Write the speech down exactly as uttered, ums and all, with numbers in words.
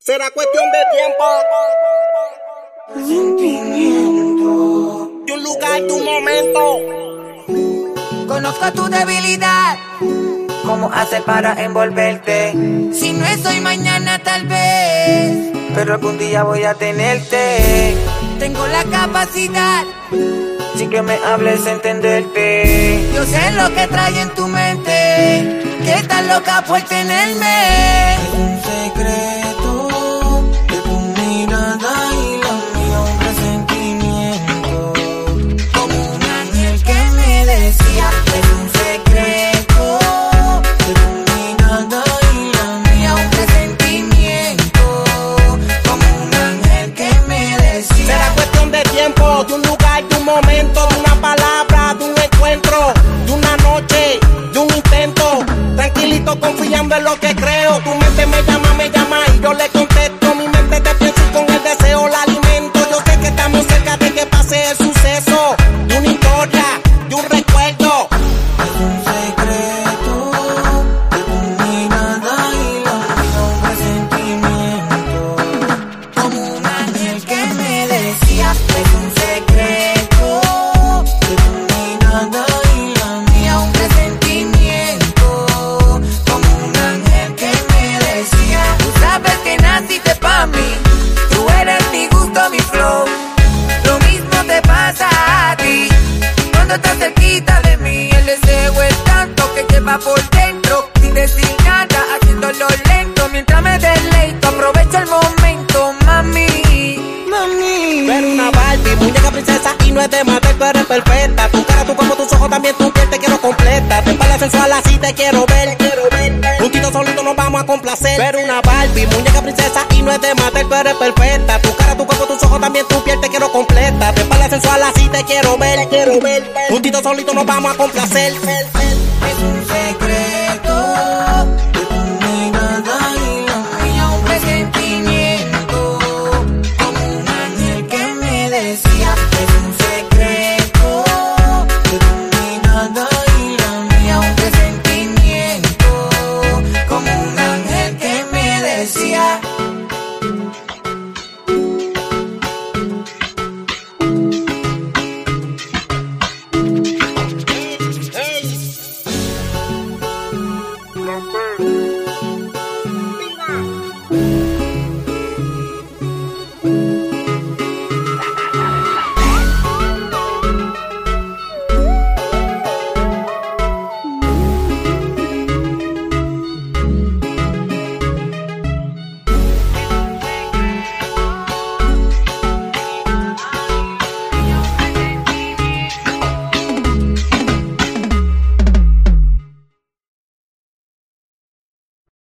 Será cuestión de tiempo. Sentimiento. De un lugar, de un momento. Conozco tu debilidad. ¿Cómo haces para envolverte? Si no es hoy, mañana tal vez, pero algún día voy a tenerte. Tengo la capacidad, sin que me hables, entenderte. Yo sé lo que trae en tu mente, que estás loca por tenerme. Es un secreto de tu mirada y la mía, un presentimiento, como un ángel que me decía. Es un secreto de tu mirada y la mía, un presentimiento, como un ángel que me decía. Será cuestión de tiempo, de un lugar, de un momento, de una palabra, de un encuentro, de una noche, de un intento. Tranquilito, confiando en lo que creo. Tu mente me llama, me llama y yo le contesto. Mi mente te pienso y con el deseo la alimento. Yo sé que estamos cerca de que pase el suceso, de una historia, de un recuerdo. Es un secreto de tu mirada y la mía, un presentimiento, como un ángel que me decía. Es un secreto de tu mirada y la mía, un presentimiento, como un ángel que me decía. Tú sabes que naciste pa' mí, tú eres mi gusto, mi flow. Lo mismo te pasa a ti cuando estás cerquita de mí. El deseo es tanto que lleva por dentro, sin decir nada, haciéndolo lento. Mientras me deleito, aprovecho el momento, mami, mami. Tú eres una Barbie, muñeca princesa y no es de matar, tú eres perfecta. Tu cara, tu cuerpo, tus ojos, también tu piel, te quiero completa. Te espalda sensual, así te quiero ver, quiero ver. Juntito solito nos vamos a complacer. Tú eres una Barbie, muñeca princesa y no es de matar, tú eres perfecta. Tu cara, tu cuerpo, tus ojos, también tu piel, te quiero completa. Te espalda sensual, así te quiero ver, quiero ver. Juntito solito nos vamos a complacer.